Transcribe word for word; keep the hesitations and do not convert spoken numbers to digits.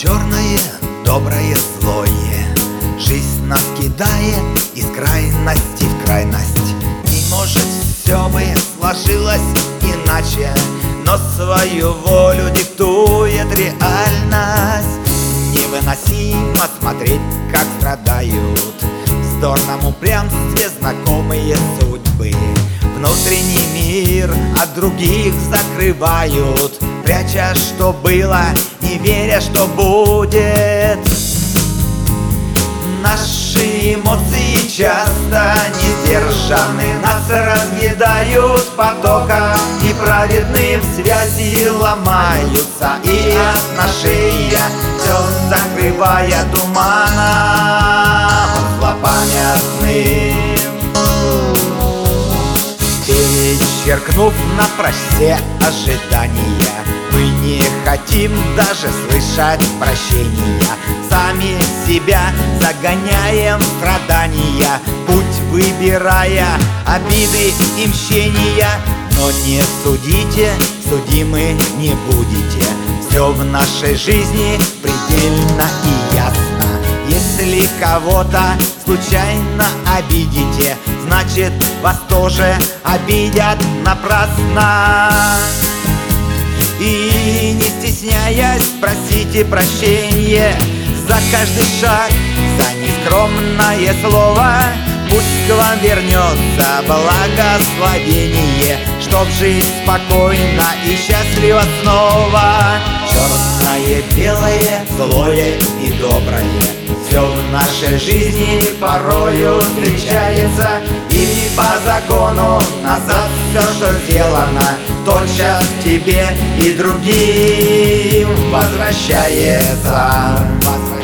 черное, доброе, злое. Жизнь нас кидает из крайности в крайность. И может все бы сложилось иначе, но свою волю диктует реальность. Невыносимо смотреть, как страдают в вздорном упрямстве знакомые судьбы. Внутренний мир от других закрывают, пряча, что было, не веря, что будет. Наши эмоции часто не сдержаны, нас разъедают потоком неправедным, связи ломаются и отношения, все закрывая туманом злопамятным. Перечеркнув напрочь все ожидания, мы не хотим даже слышать прощения. Сами себя загоняем в страдания, путь выбирая обиды и мщения. Но не судите, судимы не будете. Все в нашей жизни предельно и ясно. Если кого-то случайно обидите, значит вас тоже обидят напрасно. И не стесняясь, просите прощения за каждый шаг, за нескромное слово. Пусть к вам вернется благословение, чтоб жить спокойно и счастливо снова. Черное, белое, злое и доброе, все в нашей жизни порою встречается. И по закону назад все, что сделано, тотчас тебе и другим возвращается.